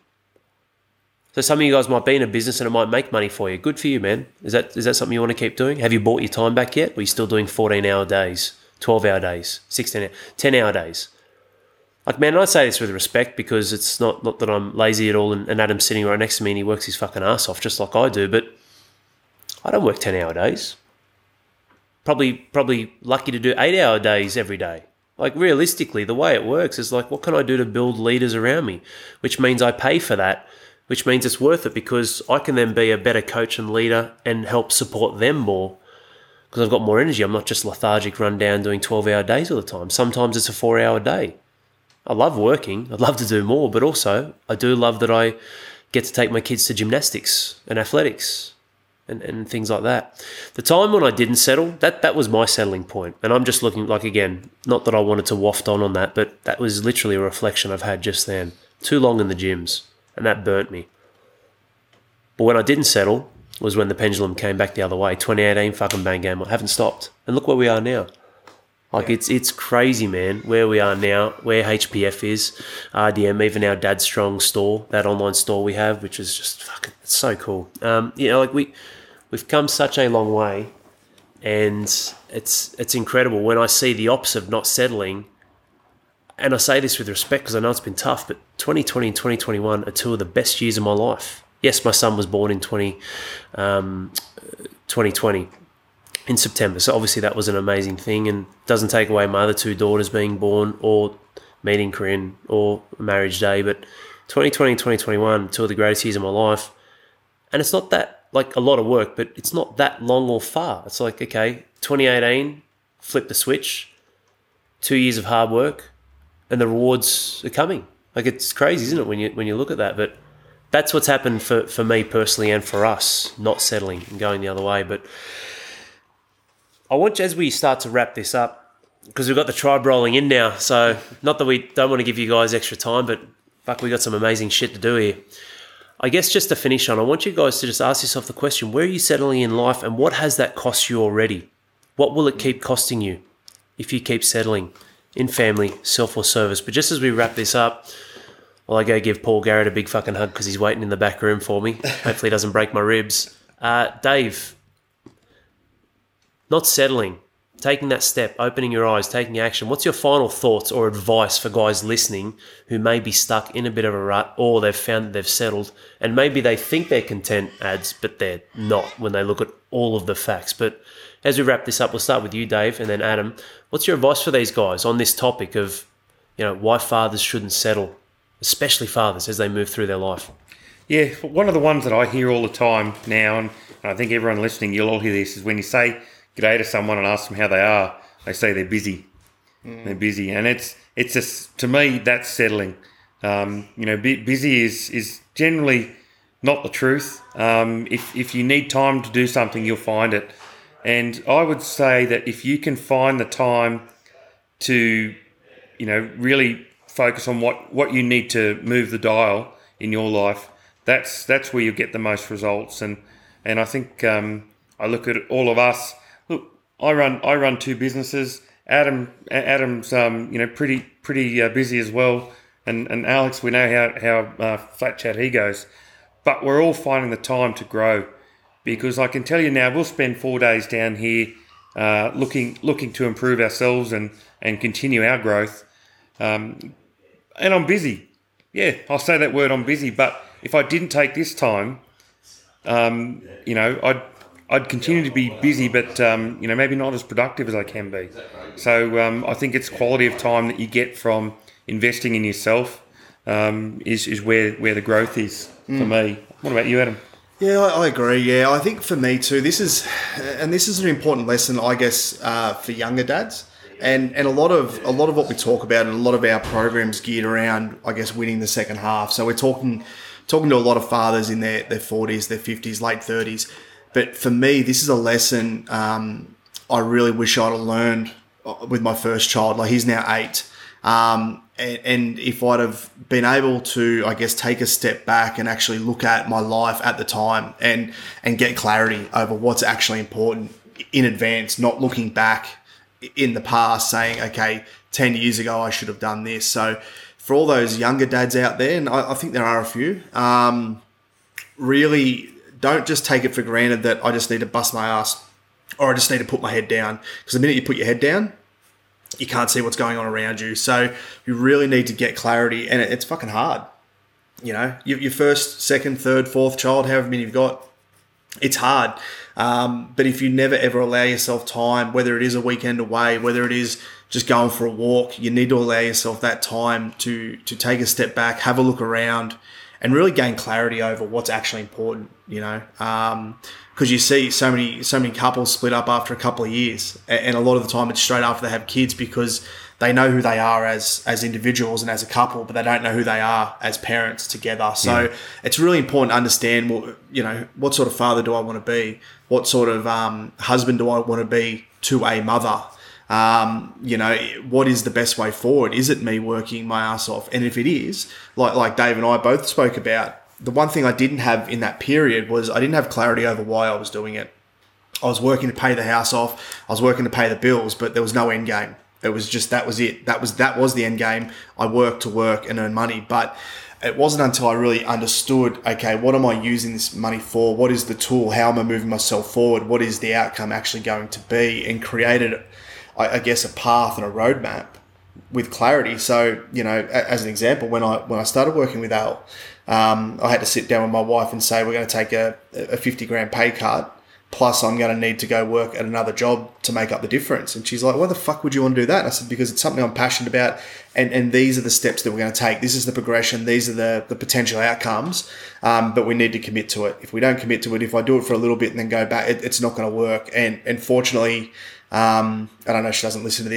So some of you guys might be in a business and it might make money for you. Good for you, man. Is that is that something you want to keep doing? Have you bought your time back yet? Or are you still doing fourteen-hour days, twelve-hour days, sixteen-hour, ten-hour days? Like, man, I say this with respect because it's not, not that I'm lazy at all and, and Adam's sitting right next to me and he works his fucking ass off just like I do, but I don't work ten-hour days. Probably, probably lucky to do eight-hour days every day. Like, realistically, the way it works is like, what can I do to build leaders around me? Which means I pay for that, which means it's worth it because I can then be a better coach and leader and help support them more because I've got more energy. I'm not just lethargic, run down doing twelve-hour days all the time. Sometimes it's a four-hour day. I love working. I'd love to do more, but also I do love that I get to take my kids to gymnastics and athletics and, and things like that. The time when I didn't settle, that that was my settling point. And I'm just looking, like, again, not that I wanted to waft on on that, but that was literally a reflection I've had just then. Too long in the gyms, and that burnt me. But when I didn't settle was when the pendulum came back the other way. twenty eighteen, fucking bang game. I haven't stopped. And look where we are now. Like, yeah. it's it's crazy, man, where we are now, where H P F is, R D M, even our Dad Strong store, that online store we have, which is just fucking, it's so cool. Um, you know, like, we, we've come such a long way, and it's it's incredible. When I see the ops of not settling, and I say this with respect because I know it's been tough, but twenty twenty and twenty twenty-one are two of the best years of my life. Yes, my son was born in twenty twenty in September, so obviously that was an amazing thing and doesn't take away my other two daughters being born or meeting Corinne or marriage day, but twenty twenty and twenty twenty-one, two of the greatest years of my life. And it's not that, like, a lot of work, but it's not that long or far. It's like, okay, twenty eighteen, flip the switch, two years of hard work, and the rewards are coming. Like, it's crazy, isn't it, when you when you look at that? But that's what's happened for, for me personally and for us, not settling and going the other way. But I want, as we start to wrap this up, because we've got the tribe rolling in now, so not that we don't want to give you guys extra time, but fuck, we got some amazing shit to do here. I guess just to finish on, I want you guys to just ask yourself the question, where are you settling in life and what has that cost you already? What will it keep costing you if you keep settling in family, self or service? But just as we wrap this up, well, I go give Paul Garrett a big fucking hug because he's waiting in the back room for me. Hopefully he doesn't break my ribs. Uh, Dave, not settling, taking that step, opening your eyes, taking action. What's your final thoughts or advice for guys listening who may be stuck in a bit of a rut, or they've found that they've settled and maybe they think they're content, ads, but they're not when they look at all of the facts? But as we wrap this up, we'll start with you, Dave, and then Adam. What's your advice for these guys on this topic of, you know, why fathers shouldn't settle, especially fathers as they move through their life? Yeah, one of the ones that I hear all the time now, and I think everyone listening, you'll all hear this, is when you say g'day to someone and ask them how they are, they say they're busy. Mm. They're busy, and it's it's just, to me, that's settling. Um, you know, bu- busy is is generally not the truth. Um, if if you need time to do something, you'll find it. And I would say that if you can find the time to, you know, really focus on what, what you need to move the dial in your life, that's that's where you get the most results. And and I think um, I look at all of us. Look, I run I run two businesses. Adam Adam's um, you know pretty pretty uh, busy as well, and and Alex, we know how how uh, flat chat he goes, but we're all finding the time to grow, because I can tell you now, we'll spend four days down here uh, looking looking to improve ourselves and and continue our growth, um, and I'm busy. Yeah, I'll say that word, I'm busy. But if I didn't take this time, um, you know, I'd I'd continue to be busy, but um, you know, maybe not as productive as I can be. So um, I think it's quality of time that you get from investing in yourself um, is is where, where the growth is for mm. me. What about you, Adam? Yeah, I, I agree. Yeah, I think for me too, this is, and this is an important lesson, I guess, uh, for younger dads. And and a lot of a lot of what we talk about, and a lot of our programs geared around, I guess, winning the second half. So we're talking talking to a lot of fathers in their their forties, their fifties, late thirties. But for me, this is a lesson um, I really wish I'd have learned with my first child. Like, he's now eight. Um, and, and if I'd have been able to, I guess, take a step back and actually look at my life at the time and, and get clarity over what's actually important in advance, not looking back in the past saying, okay, ten years ago, I should have done this. So for all those younger dads out there, and I, I think there are a few, um, really don't just take it for granted that I just need to bust my ass or I just need to put my head down. Because the minute you put your head down, you can't see what's going on around you. So you really need to get clarity, and it's fucking hard. You know, your first, second, third, fourth child, however many you've got, it's hard. Um, but if you never ever allow yourself time, whether it is a weekend away, whether it is just going for a walk, you need to allow yourself that time to to take a step back, have a look around, and really gain clarity over what's actually important. You know, um, because you see so many so many couples split up after a couple of years, and a lot of the time it's straight after they have kids, because they know who they are as as individuals and as a couple, but they don't know who they are as parents together. So yeah. It's really important to understand, well, you know, what sort of father do I want to be? What sort of um, husband do I want to be to a mother? Um, you know, what is the best way forward? Is it me working my ass off? And if it is, like like Dave and I both spoke about, the one thing I didn't have in that period was I didn't have clarity over why I was doing it. I was working to pay the house off. I was working to pay the bills, but there was no end game. It was just, that was it. That was that was the end game. I worked to work and earn money. But it wasn't until I really understood, okay, what am I using this money for? What is the tool? How am I moving myself forward? What is the outcome actually going to be? And created, I guess, a path and a roadmap with clarity. So, you know, as an example, when I when I started working with Al, um, I had to sit down with my wife and say, we're going to take a, a fifty grand pay cut. Plus, I'm going to need to go work at another job to make up the difference. And she's like, why the fuck would you want to do that? And I said, because it's something I'm passionate about. And, and these are the steps that we're going to take. This is the progression. These are the, the potential outcomes. Um, but we need to commit to it. If we don't commit to it, if I do it for a little bit and then go back, it, it's not going to work. And, and fortunately, um, I don't know, she doesn't listen to this.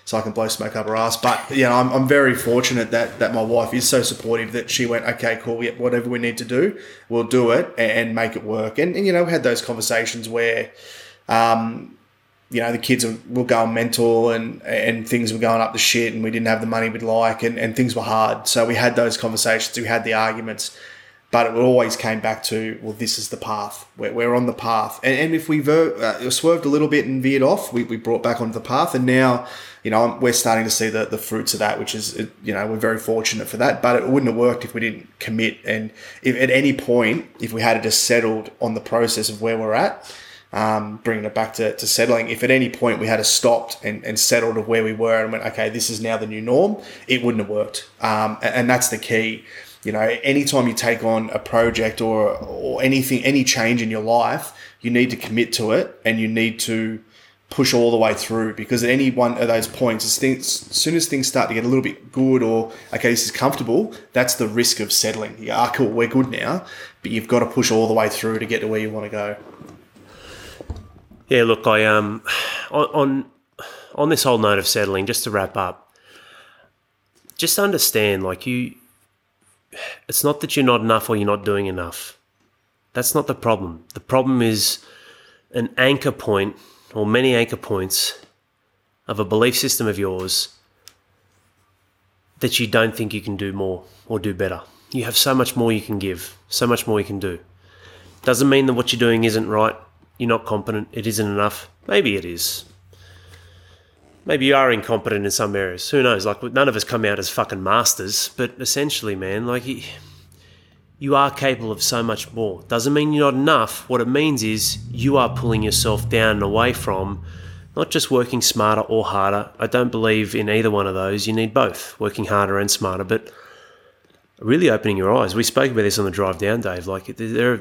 so I can blow smoke up her ass. But, you know, I'm, I'm very fortunate that, that my wife is so supportive that she went, okay, cool, yeah, whatever we need to do, we'll do it and, and make it work. And, and, you know, we had those conversations where, um, you know, the kids were going mental and, and things were going up the shit and we didn't have the money we'd like and, and things were hard. So we had those conversations, we had the arguments, but it always came back to, well, this is the path. We're, we're on the path. And, and if we ver- uh, swerved a little bit and veered off, we, we brought back onto the path. And now, you know, we're starting to see the, the fruits of that, which is, you know, we're very fortunate for that. But it wouldn't have worked if we didn't commit. And if at any point, if we had just settled on the process of where we're at, Um, bringing it back to, to settling. If at any point we had stopped and, and settled of where we were and went, okay, this is now the new norm, it wouldn't have worked. Um, and, and that's the key. You know, anytime you take on a project or or anything, any change in your life, you need to commit to it and you need to push all the way through, because at any one of those points, as, things, as soon as things start to get a little bit good or, okay, this is comfortable, that's the risk of settling. You go, ah, cool, we're good now, but you've got to push all the way through to get to where you want to go. Yeah, look, I um, on on this whole note of settling, just to wrap up, just understand, like you, it's not that you're not enough or you're not doing enough. That's not the problem. The problem is an anchor point or many anchor points of a belief system of yours that you don't think you can do more or do better. You have so much more you can give, so much more you can do. Doesn't mean that what you're doing isn't right. You're not competent. It isn't enough. Maybe it is. Maybe you are incompetent in some areas. Who knows? Like, none of us come out as fucking masters, but essentially, man, like, you, you are capable of so much more. Doesn't mean you're not enough. What it means is you are pulling yourself down and away from not just working smarter or harder. I don't believe in either one of those. You need both, working harder and smarter, but really opening your eyes. We spoke about this on the drive down, Dave. Like, there are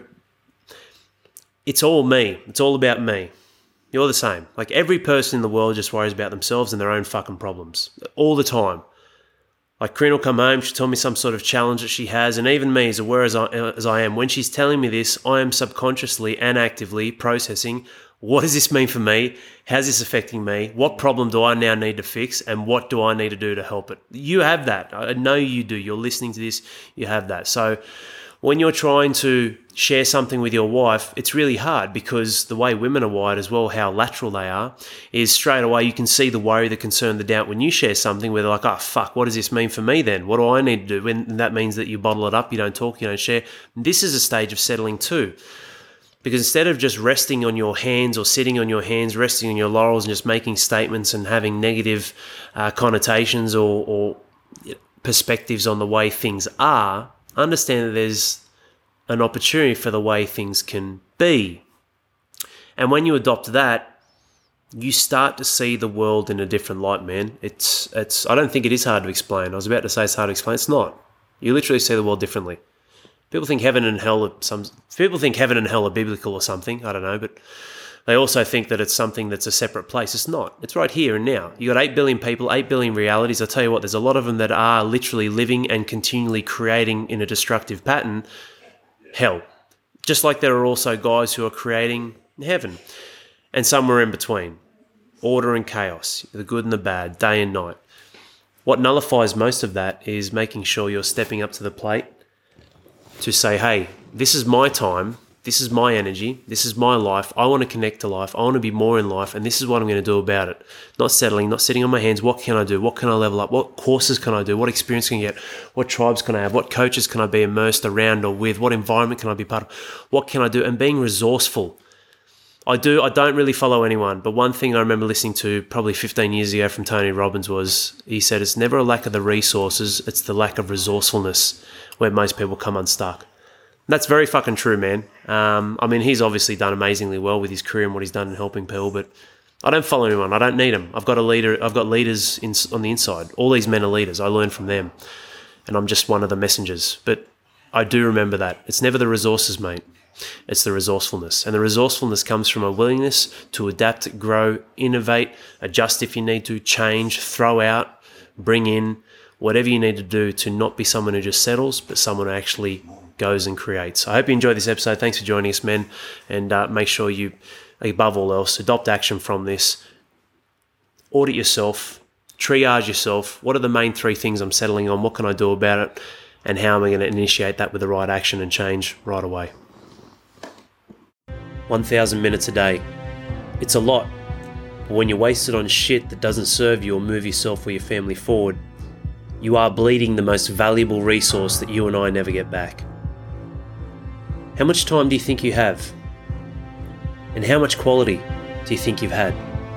It's all me. It's all about me. You're the same. Like, every person in the world just worries about themselves and their own fucking problems all the time. Like, Corinne will come home, she'll tell me some sort of challenge that she has, and even me, as aware as I, as I am, when she's telling me this, I am subconsciously and actively processing, what does this mean for me? How's this affecting me? What problem do I now need to fix? And what do I need to do to help it? You have that. I know you do. You're listening to this. You have that. So when you're trying to share something with your wife, it's really hard, because the way women are wired as well, how lateral they are, is straight away you can see the worry, the concern, the doubt when you share something where they're like, oh, fuck, what does this mean for me then? What do I need to do? And that means that you bottle it up, you don't talk, you don't share. This is a stage of settling too. Because instead of just resting on your hands or sitting on your hands, resting on your laurels and just making statements and having negative uh, connotations or, or perspectives on the way things are, understand that there's an opportunity for the way things can be. And when you adopt that, you start to see the world in a different light, man. It's, it's, I don't think it is hard to explain. I was about to say it's hard to explain. It's not. You literally see the world differently. People think heaven and hell are some, people think heaven and hell are biblical or something. I don't know, but they also think that it's something that's a separate place. It's not. It's right here and now. You got eight billion people, eight billion realities. I tell you what, there's a lot of them that are literally living and continually creating in a destructive pattern hell. Just like there are also guys who are creating heaven, and somewhere in between. Order and chaos, the good and the bad, day and night. What nullifies most of that is making sure you're stepping up to the plate to say, hey, this is my time, this is my energy, this is my life, I want to connect to life, I want to be more in life, and this is what I'm going to do about it. Not settling, not sitting on my hands, what can I do, what can I level up, what courses can I do, what experience can I get, what tribes can I have, what coaches can I be immersed around or with, what environment can I be part of, what can I do, and being resourceful. I do. I don't really follow anyone, but one thing I remember listening to probably fifteen years ago from Tony Robbins was, he said, it's never a lack of the resources, it's the lack of resourcefulness where most people come unstuck. That's very fucking true, man. Um, I mean, he's obviously done amazingly well with his career and what he's done in helping people, but I don't follow anyone. I don't need them. I've got a leader. I've got leaders in, on the inside. All these men are leaders. I learn from them, and I'm just one of the messengers. But I do remember that. It's never the resources, mate. It's the resourcefulness. And the resourcefulness comes from a willingness to adapt, grow, innovate, adjust if you need to, change, throw out, bring in, whatever you need to do to not be someone who just settles, but someone who actually goes and creates. I hope you enjoyed this episode. Thanks for joining us, men. And uh, make sure you, above all else, adopt action from this. Audit yourself. triage yourself. What are the main three things I'm settling on? What can I do about it? And how am I going to initiate that with the right action and change right away? one thousand minutes a day. It's a lot. But when you're wasted on shit that doesn't serve you or move yourself or your family forward, you are bleeding the most valuable resource that you and I never get back. How much time do you think you have? And how much quality do you think you've had?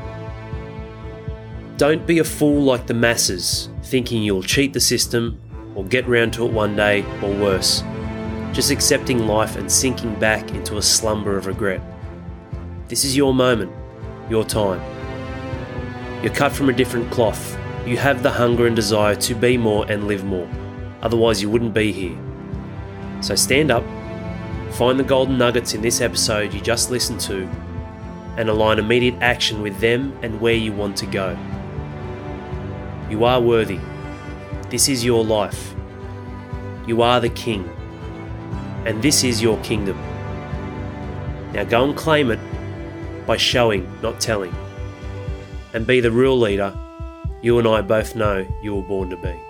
Don't be a fool like the masses, thinking you'll cheat the system or get round to it one day, or worse, just accepting life and sinking back into a slumber of regret. This is your moment, your time. You're cut from a different cloth. You have the hunger and desire to be more and live more. Otherwise you wouldn't be here. So stand up, find the golden nuggets in this episode you just listened to, and align immediate action with them and where you want to go. You are worthy. This is your life. You are the king. And this is your kingdom. Now go and claim it by showing, not telling. And be the real leader you and I both know you were born to be.